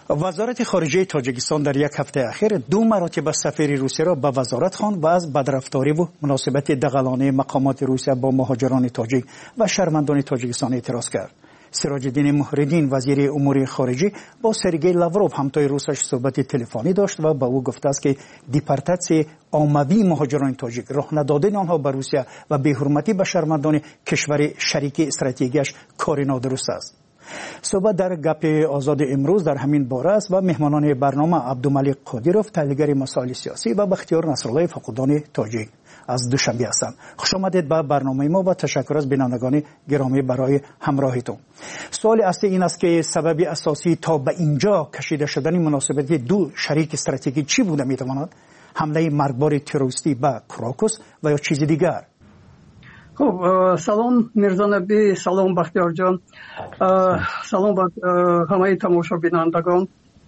وزارت خارجه تاجیکستان در یک هفته اخیر 2 مراتب سفیر روسیه را به وزارت خواند و از بدرفتاری و مناسبت دغلانه مقامات روسیه با مهاجران تاجیک و شهروندان تاجیکستان اعتراض کرد. سراج الدین محردین وزیر امور خارجه با سرگئی لاوروف همتای روسش صحبت تلفنی داشت و به او گفته است که دیپارتاسیون عمومی مهاجران تاجیک، راه ندادن آنها به روسیه و بی‌حرمتی به شهروندان کشور شریک استراتژیکش کار نادرست است. صحبت در گپ آزاد امروز در همین باره است و مهمانان برنامه عبدالملک قادیروف تحلیلگر مسائل سیاسی و بختیار نصرالله فقودان تاجیک از دوشنبه هستند. خوش آمدید به برنامه ما و تشکر از بینندگان گرامی برای همراهیتون. سوال اصلی این است که سبب اساسی تا به اینجا کشیده شدن مناسبت 2 شریک استراتژیکی چی بوده میتواند؟ حمله مرگبار تروریستی به کراکوس و یا چیز دیگر؟ خب سلام میرزا نبی، سلام بختیار جان، سلام به همه تماشا بینندگان.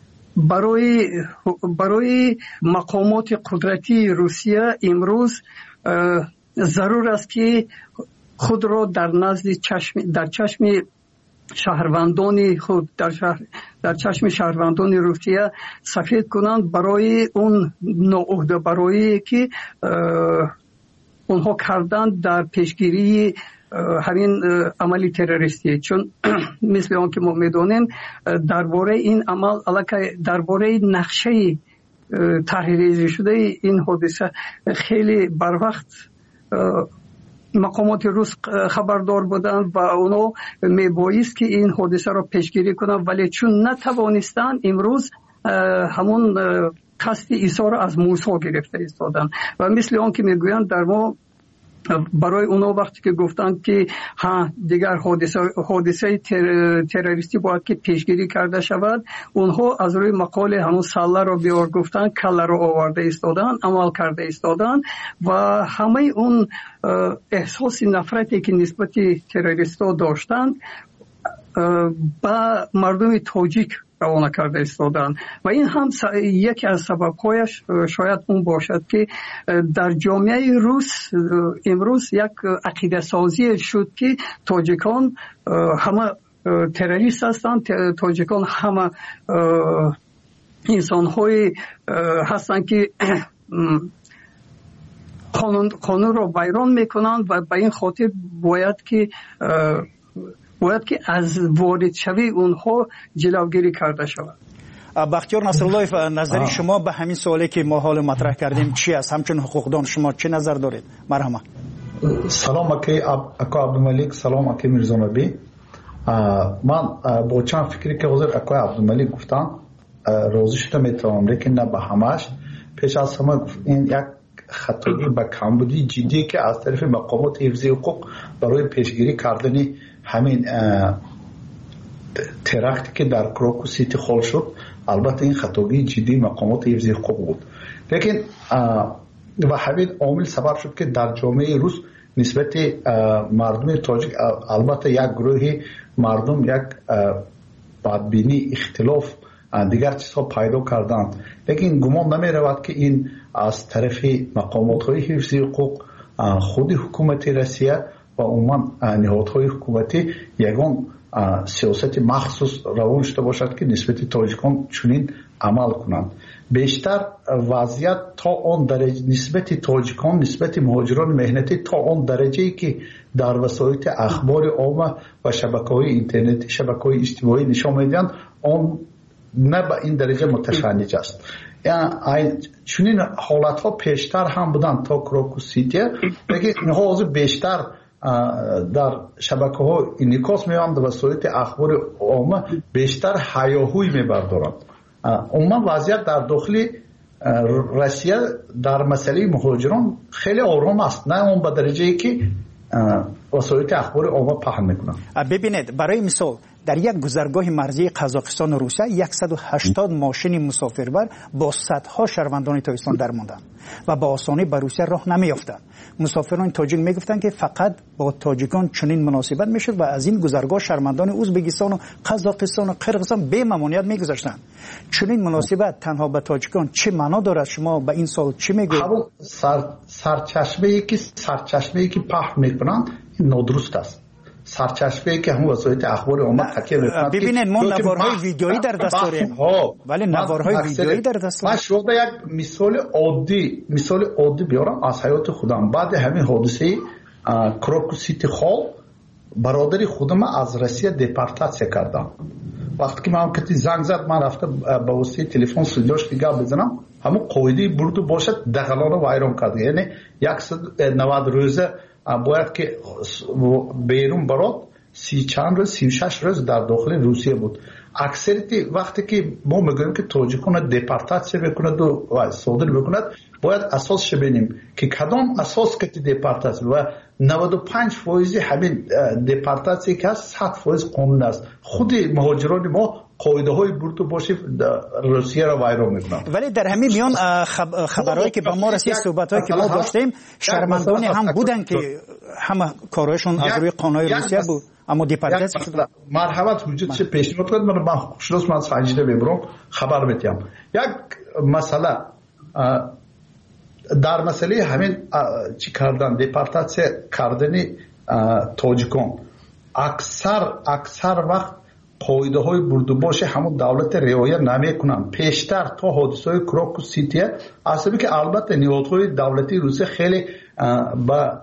برای مقامات قدرتی روسیه امروز ضرور است که خود را در چشم شهروندان خود در چشم شهروندان روسیه سفید کنند برای اون ناعهده برایی که اونها کردند در پیشگیری همین عملی تروریستی. چون مثل آن که ما میدونیم درباره این عمل درباره نقشه تحریری شده این حادثه خیلی بر وقت مقامات روس خبردار بودند و اونا میبایست که این حادثه را پیشگیری کنند، ولی چون نتوانستند امروز همون قصد ایثار از موسی گرفته ایستادن و مثل آن که میگویند در ما برای اونا وقتی که گفتند که دیگر حادثه تروریستی باید که پیشگیری کرده شود، اونها از روی مقاله همون سله را بیار گفتن، کله را آورده ایستادن، عمل کرده ایستادن و همه اون احساس نفرتی که نسبت تروریستا داشتند با مردم تاجیک روانه کرده ایستادن و این هم یکی از سبب‌هایش شاید اون باشد که در جامعه روس امروز یک عقیده سازی شد که تاجیکان همه تروریست هستند، تاجیکان همه انسان‌های هستند که قانون را ویران میکنند و به این خاطر باید که از وارد شوی اونها جلوگیری کرده شود. بختیار نصرالله، نظری شما به همین سوالی که ما حال مطرح کردیم چی است؟ همچون حقوقدان شما چه نظر دارید؟ مرحبا. سلام اکا عبدالملک، سلام اکا میرزا نبی. من با چند فکری که حضور اکا عبدالملک گفتن راضی شده میتونم، لیکن نه به همش. پیش از همه این یک خطایی به کمبودی جدی که از طرف مقامات حفظی حقوق برای پیشگیری کردن همین ترکتی که در کراکوس اتخاذ شد، البته این خطایی جدی مقامات حفظی حقوق بود، لیکن و همین عامل سبب شد که در جامعه روس نسبت مردم تاجیک، البته یک گروه مردم یک بدبینی، اختلاف، دیگر چیزها پیدا کردند، لیکن گمان نمی رود که این از طرف مقامات های حفظی حقوق، خود حکومت روسیه و عموما نهادهای حکومتی یگان سیاست مخصوص روان شده باشد که نسبت تاجیکان چنین عمل کنند. بیشتر وضعیت تا آن درجه نسبت تاجیکان، نسبت مهاجران مهنتی تا آن درجه‌ای که در وسایل اخبار عامه و شبکه‌های اینترنتی، شبکه‌های اجتماعی نشان می‌دهند، آن نه به این درجه متشنج است. یعنی چنین حالت‌ها پیشتر هم بودند تا کراکوس سیتی، لیکن اینها بیشتر در شبکه‌ها انعکاس می‌یابند و وسایل اخبار عامه بیشتر هیاهوی می‌بردارند. عموما وضعیت در داخل روسیه در مسئله مهاجران خیلی آرام است، نه اون به درجه‌ای که وسایل اخبار عامه پهن می‌کنند. ببینید، برای مثال در یک گذرگاه مرزی قزاقستان و روسیه 180 ماشین مسافربر با صدها شهروندان تاجیکستان درماندند و با آسانی به روسیه راه نمی‌یافتند. مسافران تاجیک میگفتند که فقط با تاجیکان چنین مناسبت میشد و از این گذرگاه شهروندان ازبکستان و قزاقستان و قرقیزستان به ممانعت میگذاشتند. چنین مناسبت تنها به تاجیکان چه معنا دارد؟ شما به این سال چی میگویید؟ سرچشمه‌ای که پخش میکنند این نادرست است. سرچشمه‌ای که همون وسایل اخبار اومد تکیه می‌کنند. ببینید ما نوارهای ویدیویی در دست داریم، ولی نوارهای ویدیویی در دست من شما یک مثال عادی بیارم از حیات خودم. بعد همین حادثه کروکو سیتی خال برادری خودم از روسیه دپورتاسیون کردم. وقتی که من کتی زنگ زد من رفتم با واسطه تلفن صداش که گپ بزنم، همون قاعده برد باشد دغلانو وایران کرد. یعنی 190 روزه باید که بیرون برات 36 روز در داخل روسیه بود. اکثریت وقتی که ما میگیم که تاجیکان دپورتاسیون بکند و صادر بکند باید اساسش ببینیم که کدام اساس که دپورتاسیون و 95% همین دپورتاسیون که هست 100% قانون است. خود مهاجران ما قاعده های برد باشه روسیه را ویران میکنند. ولی در همین میان خبرهایی که به ما رسید، صحبتایی که ما داشتیم، شرمندانی هم بودن که همه کارهایشون از روی قانون روسیه بود اما دپورتاسیون شد. مرحمت وجود چه پیشنهاد کرد من خوشروز من سنجیده ببرم خبر میتیم. یک مسئله در مسئله همین چی کردن دپورتاسیون کردن تاجیکان اکثر وقت قاعده های بردوباش همون دولت رعایت نمیکنن. پیشتر تا حادثه های کروکو سیتی اصلا که البته نهادهای دولتی روسیه خیلی با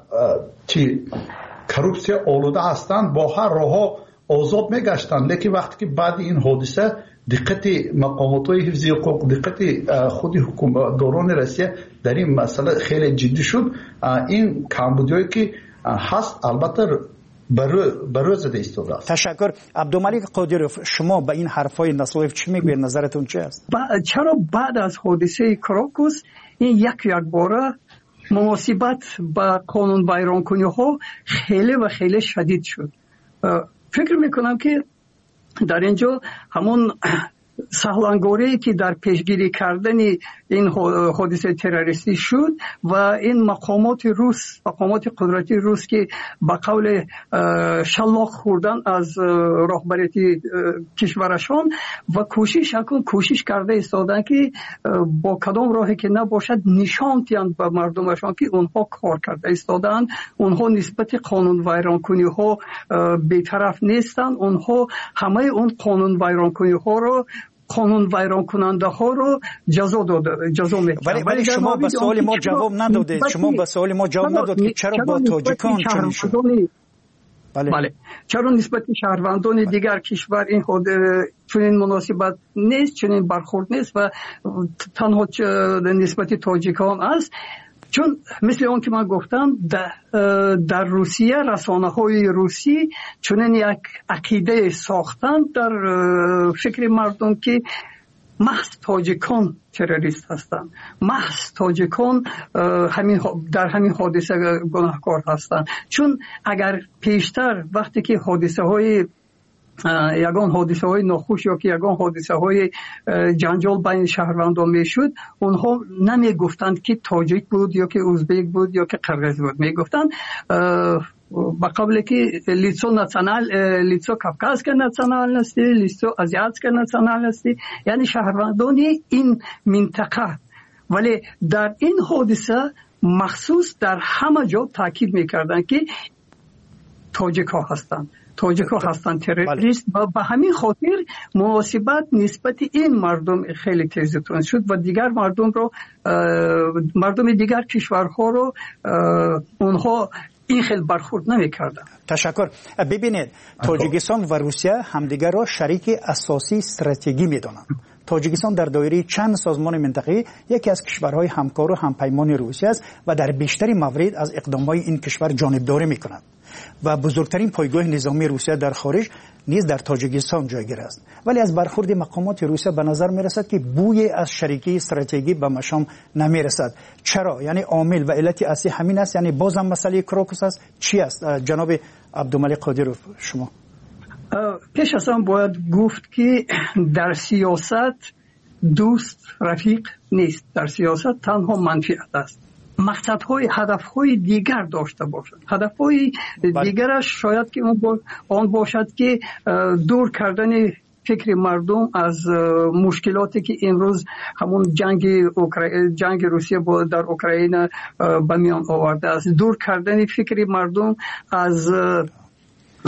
کروپسیا آلوده هستند، با هر راه آزاد میگشتن. لیکن وقتی که بعد این حادثه دقت مقامات های حفظی حقوق، دقت خود حکومتداران روسیه در این مسئله خیلی جدی شد. این کمبودیایی که هست البته برای زده ایستاده است. تشکر. عبدالملک قادروف، شما به این حرفای نسلوف چی میگوید؟ نظرتون چی است؟ چرا بعد از حادثه کروکوس این یک باره مناسبت با قانون ویرانکنی ها خیلی شدید شد؟ فکر میکنم که در اینجا همون سهلانگوری که در پیشگیری کردن این حادثه تروریستی شد و این مقامات قدرتی روس که با قول شلاق خوردن از رهبریت کشورشان و کوشش کرده ایستادن که با کدام راهی که نباشد نشان دهند به مردمشان که اونها کار کرده ایستادن، اونها نسبت قانون ویرانکنی ها بی‌طرف نیستند، اونها همه اون قانون ویرانکنی ها رو قانون ویران کننده ها رو جزا میکنند. ولی شما به سوال ما جواب ندادید. که چرا با تاجیکان چنین شد؟ بله. چرا نسبت شهروندان دیگر کشور این چنین مناسبت نیست، چنین برخورد نیست و تنها نسبت تاجیکان است؟ چون مثل اون که من گفتم در روسیه رسانه های روسی چنین یک عقیده ساختن در فکر مردم که محض تاجیکان تروریست هستند، محض تاجیکان در همین حادثه گناهکار هستند. چون اگر پیشتر وقتی که یگان حادثه های ناخوش یا که یگان حادثه های جنجال بین شهروندان میشد، اونها نمی گفتند که تاجیک بود یا که ازبک بود یا که قرغیز بود، می گفتند با قبل که لیتسو کافکاسکا ناسیونالنستی، لیتسو آزیاتسکا ناسیونالنستی، یعنی شهروندان این منطقه. ولی در این حادثه مخصوص در همه جا تاکید میکردند که تاجیک ها هستند تروریست و به همین خاطر مناسبت نسبت این مردم خیلی تیزتون شد و دیگر مردم دیگر کشورها رو اونها این خیلی برخورد نمی‌کردن. تشکر. ببینید تاجیکستان و روسیه همدیگر را شریک اساسی استراتژیکی می‌دانند. تاجیکستان در دایره چند سازمان منطقه‌ای یکی از کشورهای همکار و همپیمان روسیه است و در بیشتر موارد از اقدامات این کشور جانبداری می‌کند و بزرگترین پایگاه نظامی روسیه در خارج نیز در تاجیکستان جایگیر است. ولی از برخورد مقامات روسیه به نظر می‌رسد که بوی از شریکی استراتژیکی به مشام نمی‌رسد. چرا؟ یعنی عامل و علت اصلی همین است؟ یعنی بازم مسئله کروکوس است؟ چی است؟ جناب عبدالملک قادروف، شما پیش از آن باید گفت که در سیاست دوست رفیق نیست، در سیاست تنها منفعت است. مقصدهای هدفهای دیگر داشته باشد. هدفهای دیگرش شاید که آن باشد که دور کردن فکر مردم از مشکلاتی که امروز همون جنگ روسیه در اوکراین به میان آورده است، دور کردن فکر مردم از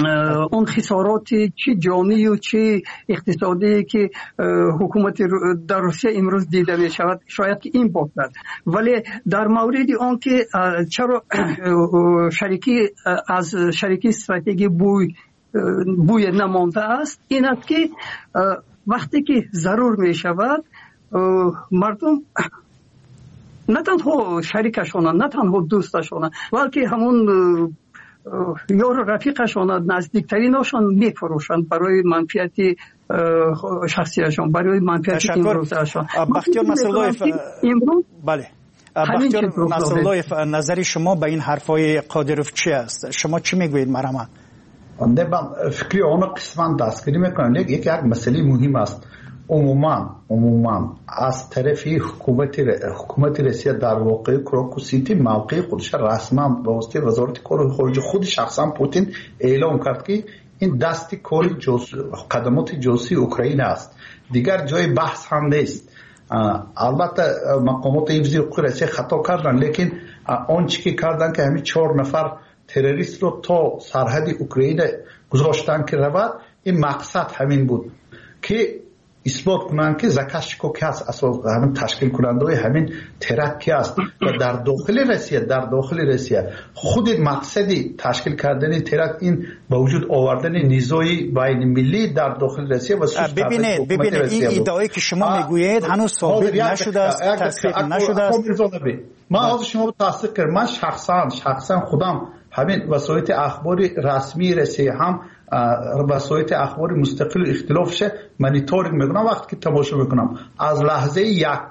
اون خسارات چی جانی و چی اقتصادی که حکومت در روسیه امروز دیده می شود شاید که این باشد. ولی در مورد آن که چرا شریکی از شریکی استراتژی بوی نمانده است، این است که وقتی که ضرور می شود مردم نه تنها شریکشان نه تنها دوستشان بلکه همون یار رفیقشان نزدیکترینشان میفروشند برای منفعت شخصیشان، برای منفعت امروزشان. بختیار نصراللهیف، بله بختیار نصراللهیف، نظر شما به این حرفای قادروف چی است؟ شما چی میگویید مرحبا؟ من فکری آن قسمت دستگیری میکنم. یک مسئله مهم است. عموما از طرف حکومت روسیه در واقع کراکوسیتی موقع خودش رسما به واسطه وزارت کار خارجه خود شخصا پوتین اعلام کرد که این دست کار قدمات جاسوسی اوکراین است، دیگر جای بحث هم نیست. البته مقامات حفظی حقوق روسیه خطا کردن، لیکن آنچه که کردن که همین 4 نفر تروریست رو تا سرحد اوکراین گذاشتن که رود، این مقصد همین بود که اثبات کنند که زاکاشکو که اساس همین تشکیل کننده همین ترک است و در داخل روسیه خود مقصدی تشکیل کردن ترک این با وجود آوردن نیزوی بین ملی در داخل روسیه و ببینید این ادعایی که شما میگویید هنوز ثابت نشده است، تصدیق نشده است. من از شما رو تصدیق کردم. من شخصا خودم همین وسایل اخباری رسمی روسیه هم وسایل اخبار مستقل اختلافش مانیتورینگ میکنم. وقتی که تماشا میکنم از لحظه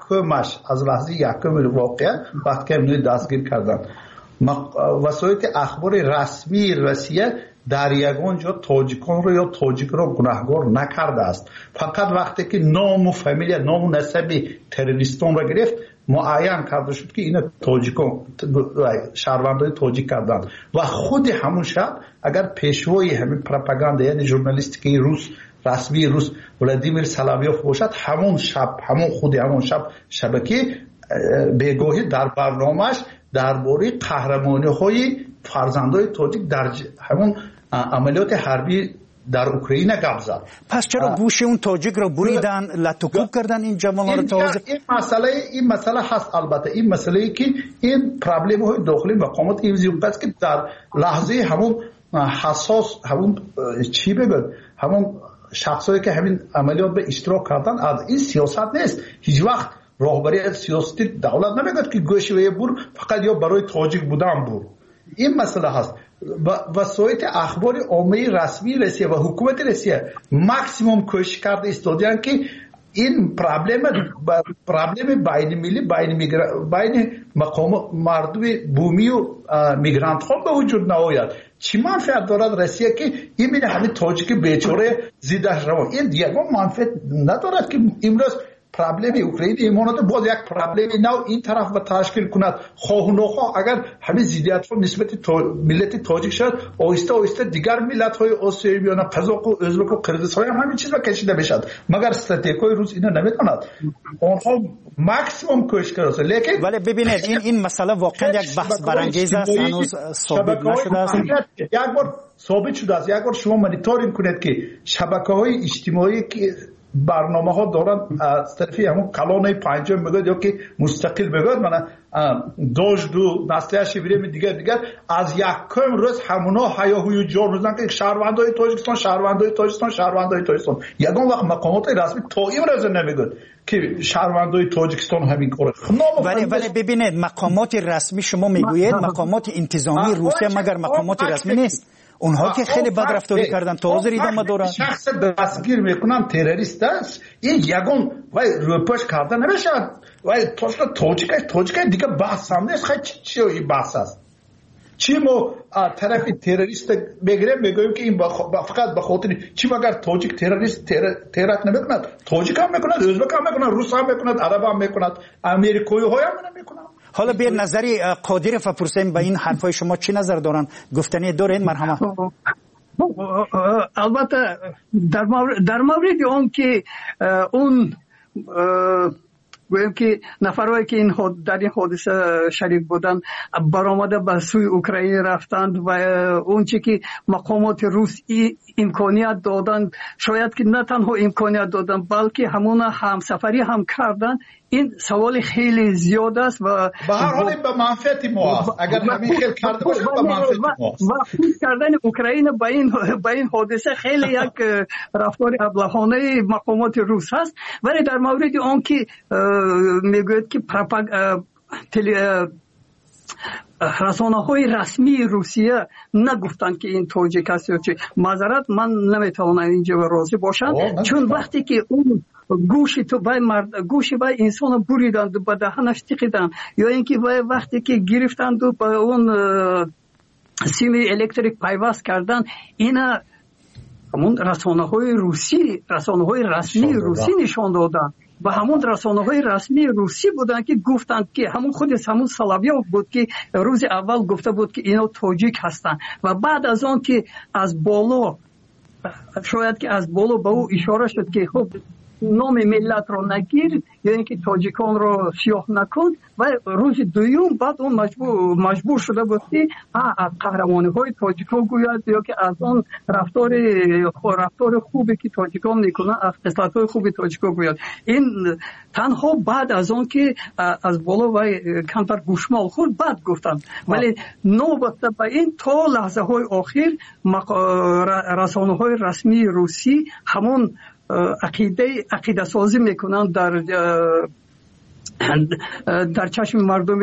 یکم واقعا وقتی که دستگیر کردن وسایل اخبار رسمی روسیه در یگان جا تاجیکان رو یا تاجیک رو گناهکار نکرده است. فقط وقتی که نام و فامیل نام و نسب تروریستان رو گرفت معین کرده شد که اینا تاجیکان شهروندای تاجیک کردن و خود همون شب اگر پیشوای همین پروپاگاندا یعنی ژورنالیستیک روس رسمی روس ولادیمیر سلاویوف باشد، همون شب شبکه بگاهی در برنامه‌اش درباره قهرمانی‌های فرزندای تاجیک در همون عملیات حربی در اوکراین گپ زد. پس چرا گوش اون تاجیک رو بریدن، لطوکوب کردن این جوان‌ها رو تازه؟ این مسئله هست. البته این مسئله که این پرابلم های داخلی مقامات حفظی حقوق است که در لحظه همون حساس همون چی بگم همون شخصایی که همین عملیات به اشتراک کردن از این سیاست نیست. هیچ وقت راهبری سیاسی دولت نمیگه که گوشه بور فقط یا برای تاجیک بودن بور. این مسئله هست. وسایل اخبار عامه رسمی روسیه و حکومت روسیه ماکسیموم کوشش کرده استودیان که این پرابلم بین ملی بین مقام مردم بومی و میگرانت ها به وجود نآید. چی منفعت دارد روسیه که این میره همین تاجیک بیچاره زیدش روان؟ این دیگه منفعت ندارد که امروز پرابلم اوکراین ایمانات باز یک پرابلم نو این طرف و تشکیل کند. خواه و نخواه اگر همین زیدیت ها نسبت ملت تاجیک شد آهسته دیگر ملت های آسیایی بیان قزاق و ازبک و قرقیزستان هم همین چیز را کشیده بشد، مگر استراتژیکای روس اینا نمیتواند. آنها ماکسیمم کوشش کرده. لیکن ولی ببینید این مسئله واقعا یک بحث برانگیز است، هنوز ثابت نشده است. یک بار ثابت شده است. یک بار شما مانیتورینگ کنید که شبکه‌های اجتماعی که برنامه ها دارن از طرفی همون کلانه پنجم میگوید یا که مستقل بگوید من داشت دو نسلیش بیریم دیگر از یکم روز همونا هیاهوی جور میزنن که شهروندای تاجیکستان یگان وقت مقامات رسمی تا این روز نمیگوید که شهروندای تاجیکستان همین کاره. ولی ببینید مقامات رسمی شما میگویید مقامات انتظامی روسیه مگر مقامات رسمی نیست؟ اونها که خیلی بد رفتاری کردن تا حاضر ادامه دارن. شخص دستگیر میکنن تروریست است، این یگان وای روپاش کردن نمیشد. وای تاجیک دیگه بحث هم نیست. خیلی چی بحث است؟ چی ما طرف تروریست بگوییم که این فقط به خاطر چی مگر تاجیک تروریست ترک نمیکند؟ تاجیک هم میکند، ازبک هم میکند، روس هم میکند، عرب هم میکند، امریکایی های هم نمیکند. حالا به نظری قادروف پرسیم به این حرفای شما چی نظر دارن؟ گفتنی دارین مرحمت؟ البته در مورد اون که اون گویم که نفرایی که در این حادثه شریک بودن برآمده به سوی اوکراین رفتند و اون چی که مقامات روس امکانیت دادن، شاید که نه تنها امکانیت دادن بلکه همون همسفری هم کردن. این سوال خیلی زیاد است و به هر حال به منفعت ما است. اگر همین خیلی کرده باشه به منفعت ما است. و خود کردن اوکراین به این حادثه خیلی یک رفتار ابلهانه مقامات روس هست. ولی در مورد آن که میگوید که رسانه‌های رسمی روسیه نگفتند که این تاجیک است یا چه، معذرت من نمیتوانم اینجا راضی باشم، چون وقتی که اون گوشی بای انسان بریدند و به دهنش تکیدن، یا اینکه وقتی که گرفتند و به اون سیم الکتریک پیوست کردن، اینا همون رسانه‌های رسمی روسی نشان دادن و همون رسانه‌های رسمی روسی بودن که گفتند که همون سلاویوف بود که روز اول گفته بود که اینا تاجیک هستند و بعد از آن که از بالا شاید که از بالا به او اشاره شد که خب نام ملت رو نگیر یا اینکه تاجیکان رو سیاه نکن، و روز دوم بعد اون مجبور شده بود که از قهرمانی‌های تاجیکان گوید یا که از اون رفتار خوبی که تاجیکان میکنن، از خصلت‌های خوبی تاجیکان گوید. این تنها بعد از اون که از بالا و کمتر گوشمال خورد بعد گفتن، ولی نوبت به این تا لحظه های آخر رسانه‌های رسمی روسی همون عقیده سازی میکنن در چشم مردم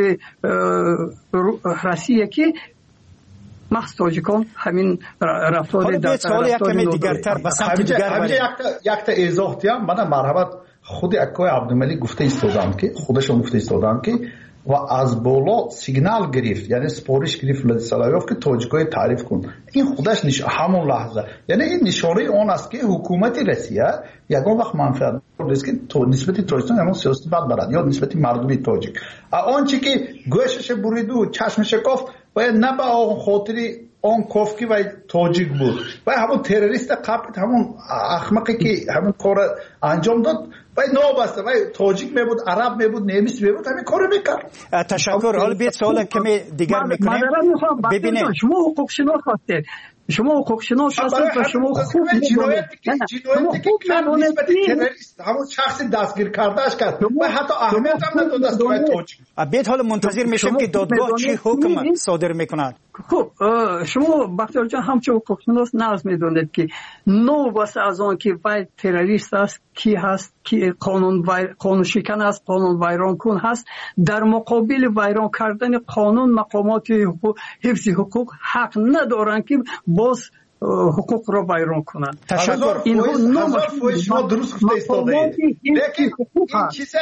روسیه که محض تاجیکان همین رفتار در رفتار دیگرتر به سمت دیگر. یک تا ایزاح دیم من مرحبت خود اکای عبدالملک گفته ایستادن که خودشون گفته ایستادن که و از بالا سیگنال گرفت، یعنی سپارش گرفت ولادیسلاویوف که تاجیکای تعریف کن. این خودش همون لحظه، یعنی این نشانه آن است که حکومت روسیه یگان وقت منفعت است که نسبت تاجیکستان همون سیاست بد برد یا نسبت مردم تاجیک. آنچه که گوشش برید و چشمش کافت و نه به آن خاطری آن کافکی و تاجیک بود و همون تروریست قبل همون احمقی که همون کار انجام داد و نابسته و تاجیک میبود، عرب میبود، نمیس میبود، همین کارو میکرد. تشکر. حالا بیت سوال کمی دیگر میکنیم. ببینید شما حقوق شناس هستید، شما حقوق شناس هستید و شما خوب جنایتی که نسبت تروریست همون شخص دستگیر کردهش کرد و حتی اهمیت هم نداد است که تاجیک. بیت حالا منتظر میشیم که دادگاه چی حکم صادر میکند. خب شما بختیار جان همچون حقوق شناس ناز میدونید که نو واسه از آن که وای تروریست است، کی هست که قانون شکن است، قانون ویران کن هست، در مقابل ویران کردن قانون مقامات حفظ حقوق حق ندارن که باز حقوق را ویران کنند. تشکر. شما درست گفته ایستاده اید، لیکن این چیزه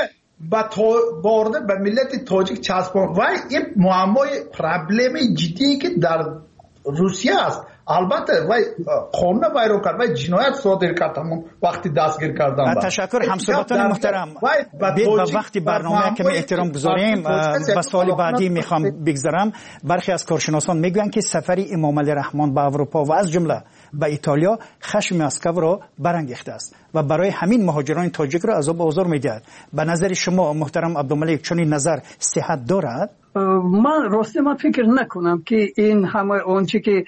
به ملت تاجیک چسبان و این معمای پرابلم جدی که در روسیه است. البته وای قانون ویران کرد و جنایت صادر کرد همون وقتی دستگیر کردن. تشکر همسایگان محترم. به وقتی برنامه کمی احترام گذاریم به سوال بعدی میخوام بگذارم. برخی از کارشناسان میگویند که سفر امام علی رحمان به اروپا و از جمله به ایتالیا خشم مسکو را برانگیخته است و برای همین مهاجران تاجیک را عذاب و آزار میدهد. به نظر شما محترم عبدالملک چنین نظر صحت دارد؟ من فکر نکنم که این همه آنچه که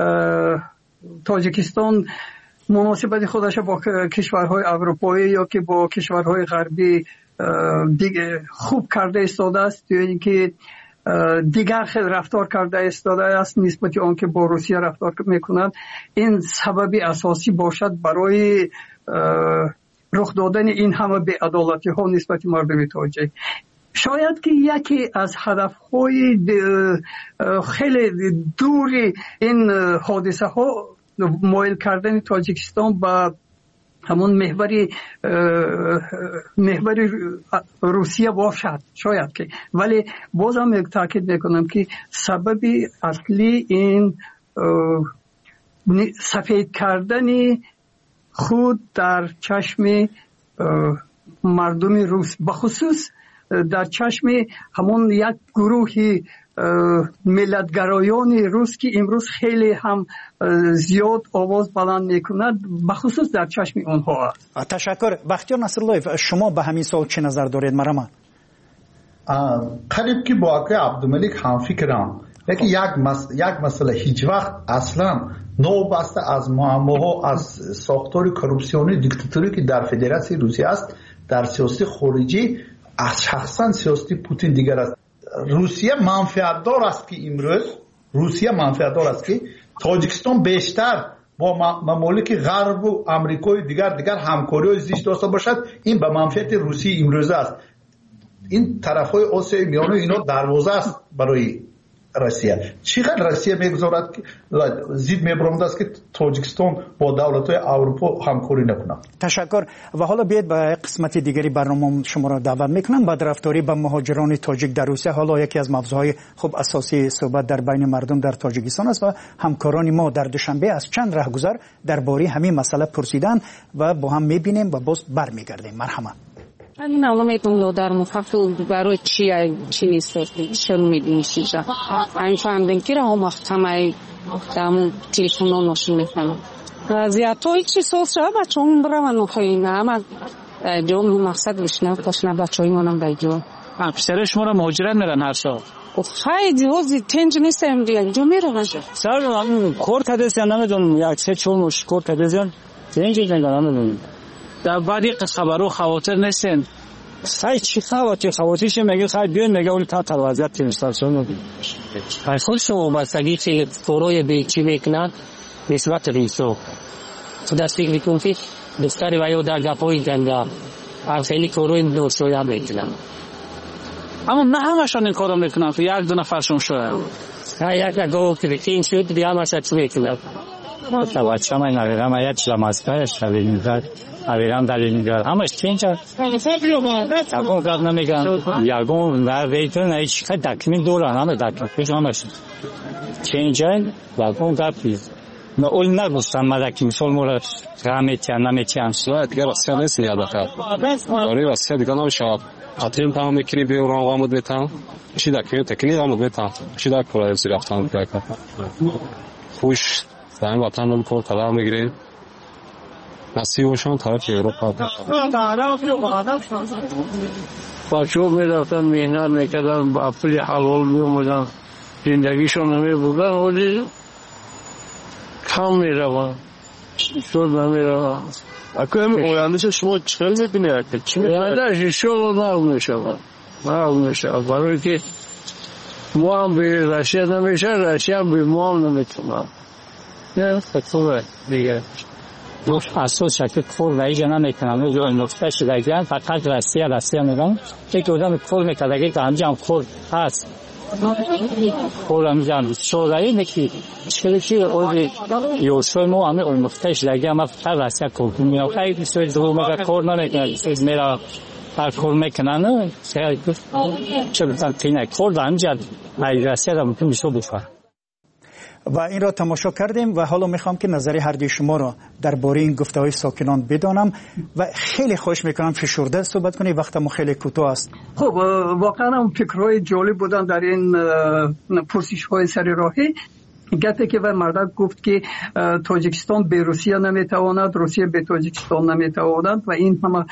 تاجیکستان مناسبت خودش با کشورهای اروپایی یا که با کشورهای غربی دیگه خوب کرده ایستاده است یا اینکه دیگر خیلی رفتار کرده ایستاده است نسبت آن که با روسیه رفتار میکنند، این سببی اساسی باشد برای رخ دادن این همه بی‌عدالتی ها نسبت مردم تاجیک. شاید که یکی از هدفهای خیلی دوری این حادثه ها مایل کردن تاجیکستان به همون محور روسیه باشد، شاید که، ولی بازم تاکید میکنم که سببی اصلی این سفید کردن خود در چشم مردم روس، بخصوص در چشم همون یک گروهی ملتگرایان روس که امروز خیلی هم زیاد آواز بلند میکنند بخصوص در چشم اونها است. تشکر. بختیار نصرالله، شما به همین سوال چه نظر دارید؟ مرحبا. قریب که با آقای عبدالملک هم فکرم، لیکن یک مسئله هیچ وقت اصلا نوبسته از معماها از ساختار کورپسیونی دیکتاتوری که در فدراسیون روسیه است در سیاست خارجی از شخصا سیاست پوتین دیگر است. روسیه منفعتدار است که امروز تاجیکستان بیشتر با ممالک غرب و امریکای دیگر همکاری زیست داشته باشد. این به منفعت روسیه امروزه است. این طرفهای آسیای میانه اینا دروازه است برای روسیه. چقدر روسیه میگذارد که زید میبرمد است که تاجیکستان با دولت‌های اروپا همکاری نکنه. تشکر. و حالا بیاید به قسمت دیگری برنامه شما را دعوت میکنم. بدرفتاری به مهاجران تاجیک در روسیه حالا یکی از موضوعهای خوب اساسی صحبت در بین مردم در تاجیکستان است و همکاران ما در دوشنبه از چند راهگذر درباره همین مسئله پرسیدن و با هم میبینیم و باز برمیگردیم. مرحبا. این علامت در مفاقو برای چی نیست چرا میدونیش این فهمیدن که راه محتمل دامون تلفن نشون میکنم زیادتایی چی صوت شد بچه هم برای من خیلی اما جون مقصد بشنم کاشنه بچه های منم بگیرم پسر شما را مهاجرت میرن هر سال خیلی حوزی تنج نیستم دیگه جو میرن سر کور تدرسیان نمیدونم یک سه چون مش کور تدرسیان تنج نمیدونم در بعدی خبرو خواطر نیستن سعی چی خواتیش میگه خیلی بیان میگه اون تا وضعیت تیمستان میگه خیلی خود شما بستگی که فروی به چی میکنن نسبت ریسو تو دستی میکنم که دستاری وایو در گپایی گنده خیلی فروی دوستوی هم میکنن اما نه همشان این کارو میکنن که یک دو نفرشون شده یک گوه که این شد دیگه هم اشت میکنن بچه من نگرم ایت شلمازکارش نبینید اویران در اینجا همش چینجا تاکون کار نمیگن یارگون و ویتون ایش که دکمین دوران همه دکمین پیش همش چینجا واکون کار پیش نه اول نگوستم مدکی مثل مورد نمیتیم سواد دیگر راستی نیست نیاده کرد آره راستی دیگر نمیشه خاطریم تمام میکنی به اون قامت میتام چی دکمین تکنی قامت میتام چی دک پرای بسی رفتن میکنه خوش زمین وطن رو بکر طلب میگیریم نصیبشون طرف اروپا بچه‌ها میرفتن مهنت میکردن با پول حلال میومدن زندگیشون نمیبردن ولی کم میرون شد نمیرون اکو همین اویندهش شما چخل میبینید چی میبینید شد نرم میشه برای که ما هم به رشید نمیشه رشید هم به ما هم نمیتونم نه خطوره دیگه اساس شکل کور رایی جنا میکنم جو نقطه شدگیان فقط راستی میگم یک آدم کور میکرده که انجام کور هست کور انجام شورایی نکی چیزی اولی یوشون مو همه اون نقطه شدگیان ما فقط راستی کور میام خیلی سوی دو مگه کور نمیکنه چیز میرا هر کور میکنن چه بسیار تینه کور انجام راستی را ممکن میشه بفر و این را تماشا کردیم و حالا میخوام که نظر هر دوی شما را درباره این گفته‌های ساکنان بدانم و خیلی خوش میکنم فشرده صحبت کنید وقت ما خیلی کوتاه است. خب واقعا هم فکرهای جالب بودن در این پرسش‌های سر راهی. گفته که مردک گفت که تاجیکستان به روسیه نمیتواند روسیه به تاجیکستان نمیتواند و این همه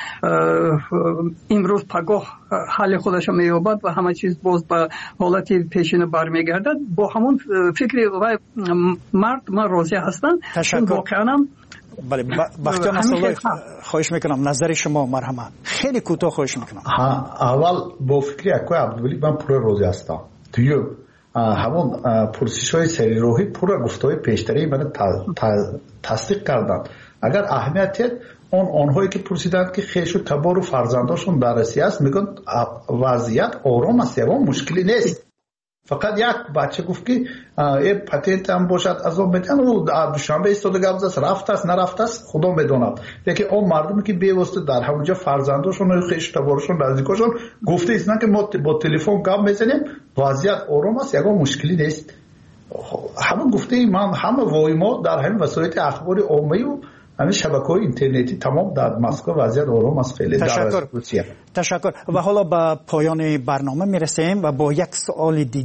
امروز پگاه حال خودش مییابد و همه چیز باز به حالت پیشین برمیگردد. با همون فکر و مرد من راضی هستم. واقعا بله بختیار نصرالله خواهش میکنم نظر شما مرحبا خیلی کوتاه خواهش میکنم. اول با فکری اکوی عبدالملک من پورا راضی هستم. دیو همون پرسش‌های سری راهی پورا گفته‌های پیشتری من تصدیق کردند. اگر اهمیت آنهایی که پرسیدند که خیش و تبار و فرزنداشون در روسیه است میگن وضعیت آرام است و مشکلی نیست. فقط یک بچه گفت که پتنت هم باشد از اون میتن و دوشنبه ایستاده گفت است رفت است نرفت است خدا میداند. لیکن اون مردمی که بیواسطه در همونجا فرزنداشون و خیش تبارشون نزدیکاشون گفته ایستن که ما با تلفن گپ میزنیم وضعیت آرام است یک مشکلی نیست. همون گفته من همه وای ما در همین وسایل اخباری عامه و همین شبکه‌های اینترنتی تمام در مسکو وضعیت آرام است خیلی. تشکر. و حالا به پایان برنامه میرسیم و با یک سوال دیگر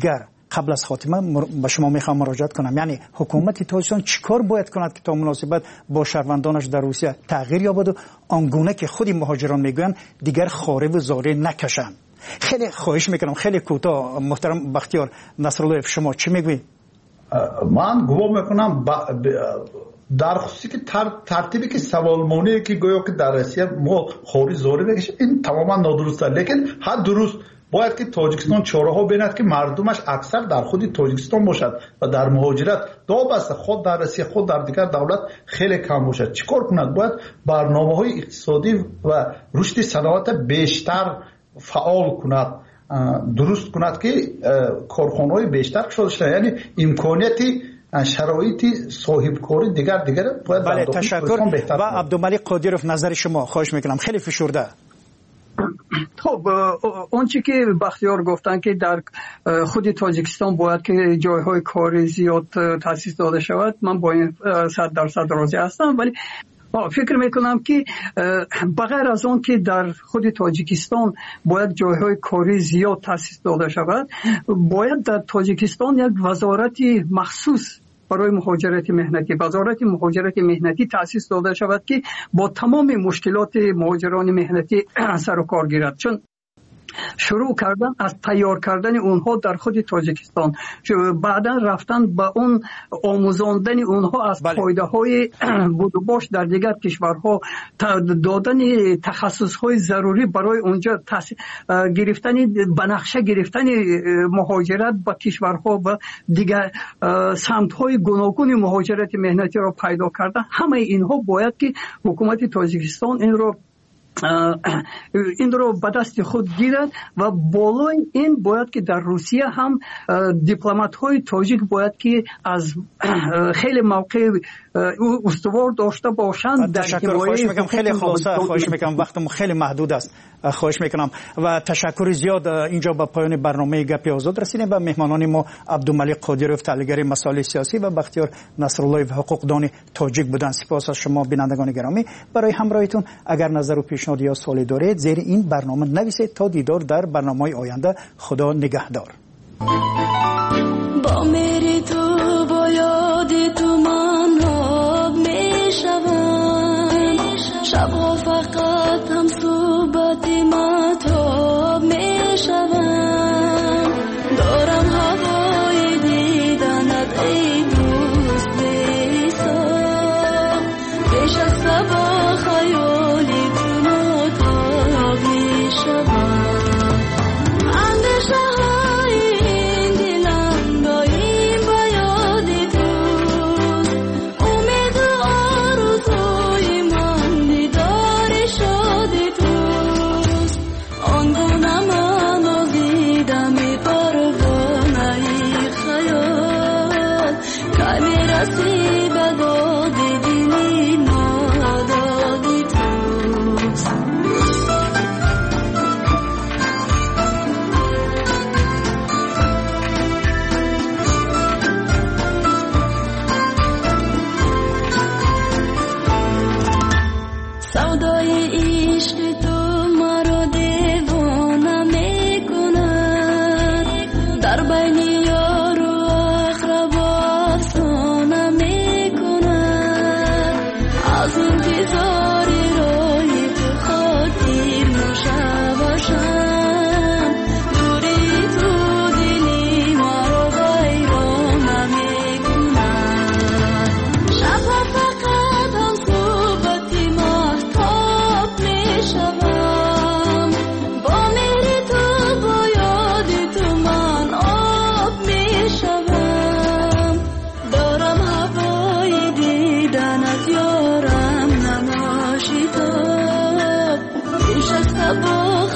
قبل از خاتمه به شما میخوام مراجعه کنم، یعنی حکومت تاجیکستان چیکار باید کند که تا مناسبت با شهروندانش در روسیه تغییر یابد و آنگونه که خود مهاجران میگویند دیگر خاره و زاره نکشند؟ خیلی خواهش میکنم، خیلی کوتاه. محترم بختیار نصرالله، شما چی میگویید؟ من گمان میکنم در خصوصی که ترتیبی که سوالمونه که گویا که در روسیه ما خاری زاری بکشیم این تماما نادرسته، لیکن هر درست باید که تاجیکستان چاره‌ها بیند که مردمش اکثر در خود تاجیکستان باشد و در مهاجرت دابسته خود در روسیه خود در دیگر دولت خیلی کم باشد. چیکار کند؟ باید برنامه‌های اقتصادی و رشد صنعت بیشتر فعال کند، درست کند که کارخانه‌های بیشتر شده شد، یعنی امکانیتی شرایطی صاحب کاری دیگر باید. بله، تشکر. و عبدالملک قادیروف نظر شما خواهش میکنم، خیلی فشرده. خب اونچه که بختیار گفتن که در خود تاجیکستان باید که جایهای کاری زیاد تأسیس داده شود، من با این 100% راضی هستم، ولی فکر میکنم که بغیر از اون که در خود تاجیکستان باید جایهای کاری زیاد تأسیس داده شود، باید در تاجیکستان یک وزارت مخصوص برای مهاجرت مهنتی، وزارت مهاجرت مهنتی تأسیس داده شود که با تمام مشکلات مهاجران مهنتی سر و کار گیرد. چون شروع کردن از تیار کردن اونها در خود تاجیکستان، بعدا رفتن به اون آموزاندن اونها از فایده های بود و باش در دیگر کشورها، دادن تخصص های ضروری برای اونجا، گرفتن بنقشه گرفتن مهاجرت به کشورها و دیگر سمت های گوناگون مهاجرت مهنتی را پیدا کردن. همه اینها باید که حکومت تاجیکستان این رو به دست خود گیرد و بالای این باید که در روسیه هم دیپلمات های تاجیک باید که از خیلی موقع استوار داشته باشند. تشکر. خواهش میکنم خیلی خلاصه، خواهش میکنم وقتم خیلی محدود است، خواهش میکنم و تشکر زیاد. اینجا به پایان برنامه گپی آزاد رسیدیم. به مهمانان ما عبدالملک قادیروف تحلیلگر مسائل سیاسی و بختیار نصرالله و حقوقدان تاجیک بودند. سپاس از شما بینندگان گرامی برای همراهیتون. اگر نظر و پیشنهاد یا سوالی دارید زیر این برنامه نویسید. تا دیدار در برنامه‌های آینده. خدا نگهدار. با میری تو با یادی تو من آب میشوم، شبها فقط هم صحبتی مطاب میشوم، دارم هوای دیدنت ای دوست بی‌حساب، پیش از صبح خیالی تو مطاب میشوم، اندیشه های این دلم دایم با یاد توست، امید و آرزوی من دیدار شاد توست، آنگونه من آزیدم پروانه خیال، که میرسی به داد دلی نادادی توست. سودای عشق تو مرا دیوانه میکند، در بین یار و اقربا افسانه میکند، از انتظار رای تو خاطر نشوشم، دوری تو دلی مرا ویرانه میکند، شبها فقط هم صحبتی مهتاب میشوم، با میری تو با یادی تو من آب میشوم، دارم هوای دیدنت یارم نماشیداب، پیش از صبح